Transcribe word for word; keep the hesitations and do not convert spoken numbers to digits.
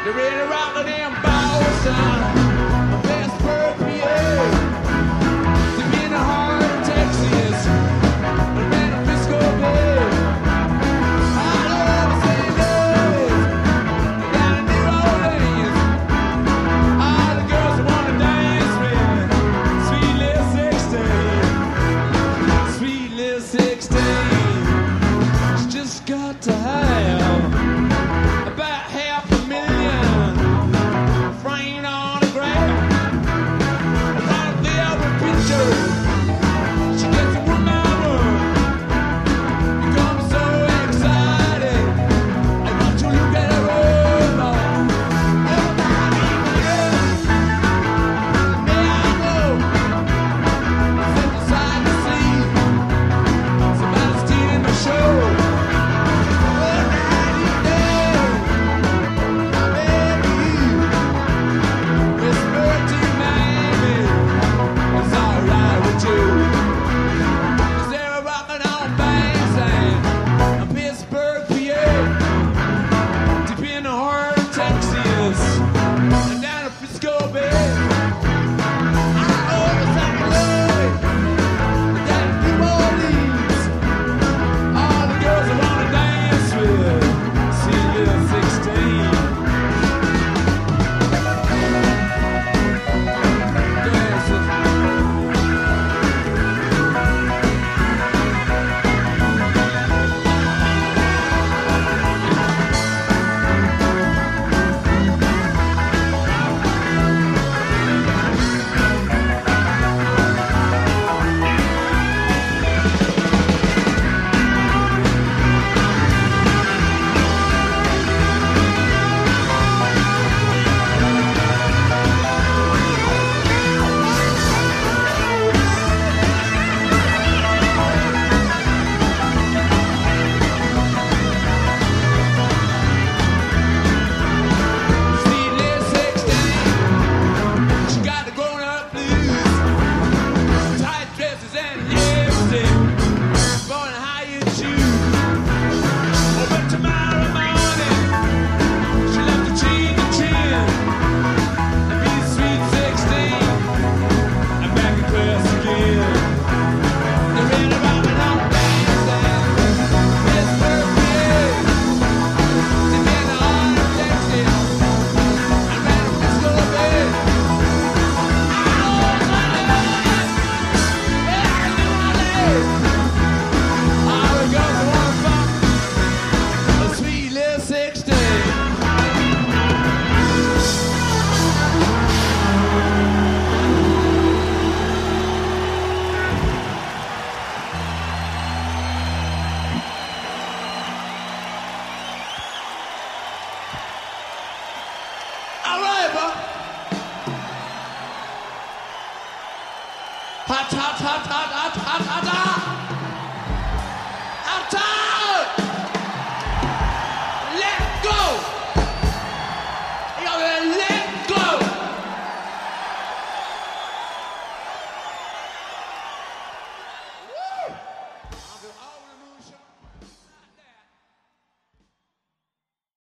They're ready to rock the damn Boston, Pittsburgh, P A. To be in the heart of Texas, the man of Frisco Bay. All over Saint Louis, down in New Orleans. All the girls that wanna dance with sweet little sixteen, sweet little sixteen. She's just got to have about half a million framed on the ground. I want to live with pictures. She gets a room by room. Becomes so excited. I want to look at her over. Everybody knows. May I know? Sit beside the sea. Somebody's stealing my show. Hot, hot, hot, hot, hot, hot, hot, hot.